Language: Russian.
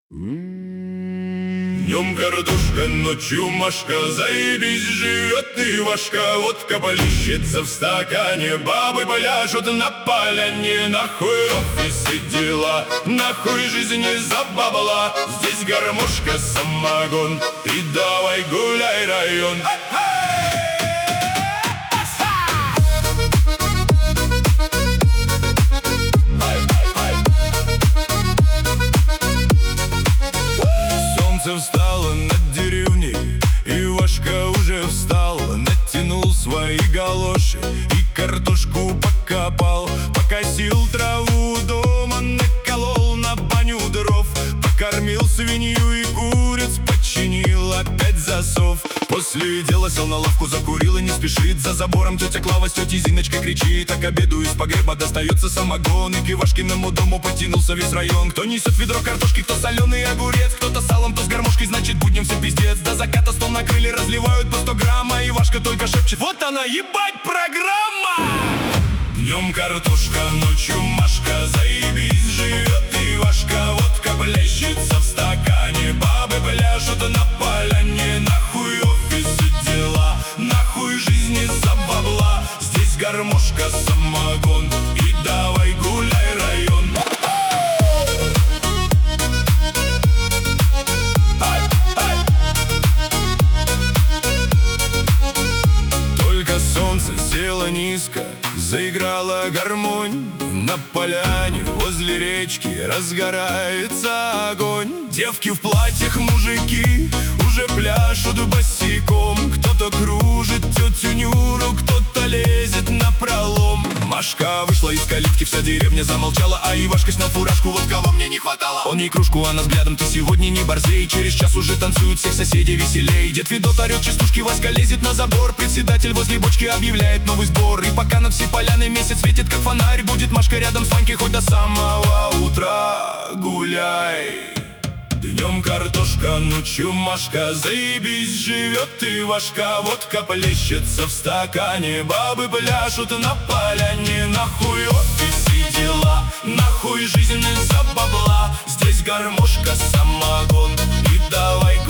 Днем картошка, ночью Машка, заебись живет Ивашка. Водка плещется в стакане, бабы пляшут на поляне. Нахуй офисы дела, нахуй жизнь из-за бабла. Здесь гармошка, самогон, и давай гуляй, район. Солнце встало над деревней, Ивашка уже встал, натянул свои галоши и картошку покопал. Покосил траву дома, наколол на баню дров, покормил свинью и куриц, починил опять засов. После дела сел на лавку, закурил и не спешит. За забором тетя Клава с тетей Зиночкой кричит. А к обеду из погреба достается самогон, и к Ивашкиному дому потянулся весь район. Кто несет ведро картошки, кто соленый огурец, кто-то салом, кто с гармошкой, значит будем все пиздец. До заката стол накрыли, разливают по 100 грамм, а Ивашка только шепчет: вот она, ебать, программа! Днем картошка, ночью Машка, заебись живет Ивашка. Водка плещется в стакане, бабы пляшут на поляне. Нахуй офисы дела, нахуй жизнь из-за бабла. Здесь гармошка, самогон, и давай гуляй, район. Только солнце село низко, заиграла гармонь. На поляне возле речки разгорается огонь. Девки в платьях, мужики уже пляшут босиком. Кто-то кружит тетю Нюру, кто-то лезет напролом. Машка вышла из калитки, вся деревня замолчала, а Ивашка снял фуражку, вот кого мне не хватало. Он ей кружку, она взглядом: ты сегодня не борзей. Через час уже танцуют, всех соседей веселей. Дед Федот орет частушки, Васька лезет на забор. Председатель возле бочки объявляет новый сбор. И пока над всей поляной месяц светит как фонарь, будет Машка рядом с Ванькой хоть до самого утра. Гуляй. Днем картошка, ночью Машка, заебись живет Ивашка. Водка плещется в стакане, бабы пляшут на поляне. Нахуй офисы дела, нахуй жизнь из-за бабла. Здесь гармошка, самогон, и давай